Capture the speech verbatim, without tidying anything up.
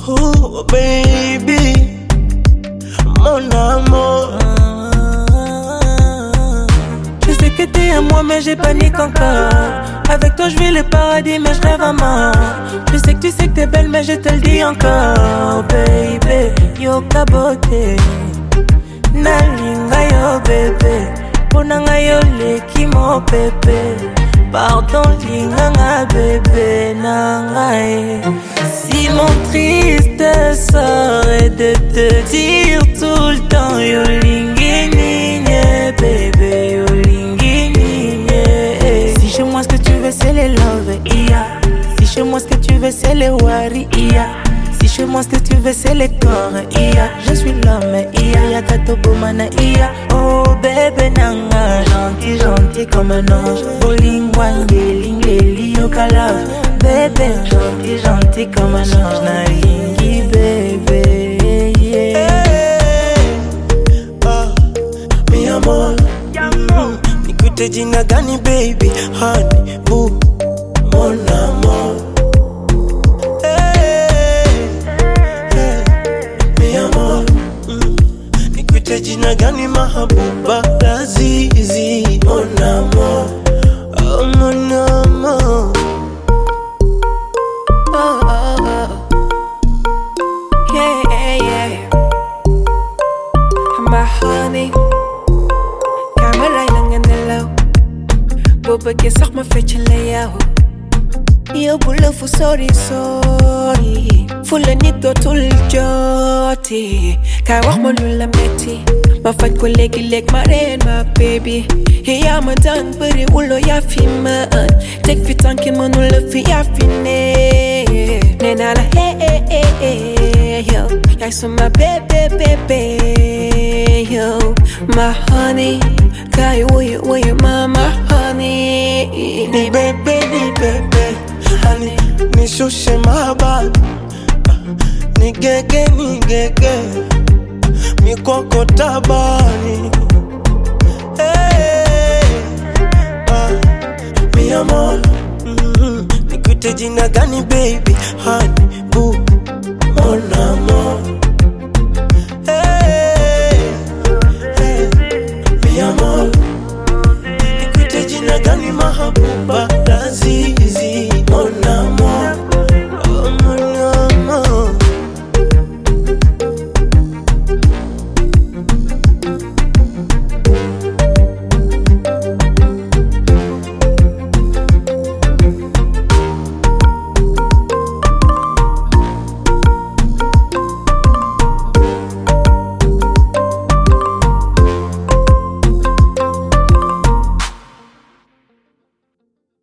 Oh baby, mon amour. Je sais que t'es à moi mais j'ai panique encore. Avec toi je vis le paradis mais je rêve à mort. Je sais que tu sais que t'es belle mais je te le dis encore. Baby, yo kabote nalinga yo bébé. Ponanga yo leki mo bébé. Pardon linganga bébé nangae. Si mon triste serait de te dire tout le temps yo lingini nye bébé yo lingini nye. Si chez moi ce que tu veux c'est les love iya. Si chez moi ce que tu veux c'est les wari iya. Si chez moi ce que tu veux c'est les corps iya. Je suis l'homme iya. Y'a tato mana iya. Oh bébé nanga gentil gentil comme un ange. Bolingwange lingeli yo kalave. Bébé gentil gentil comme un ange. Naringi bébé yeah. Hey, oh, mi amor mm, nikute jina gani baby. Honey, boo, mon amour. Jina gani mahabuba lazizi. Mon amour, oh mon amour. Oh, oh, oh. Yeah, yeah, yeah. My honey. Camera lang in the low. Boba kisak ma fetcheleya. Yo bula fu sorry sorry. Fula nito tul joti. Kai wax ma lula metti. Ma faj ko legi leg ma reen ma baby. Hey ya ma dang bari ulo ya fi man. Tek fi tanki man ula fi ya fi ne. Nena la hey hey hey hey yo. Jij so my baby baby yo. My honey. Kai wo you wo you my my honey. Ni baby ni baby. Honey, ni shushe mahaba. Ni gege ni gege. Mi koko tabani. Hey, ah, mi amor mm-hmm. Nikute jina gani baby. Honey,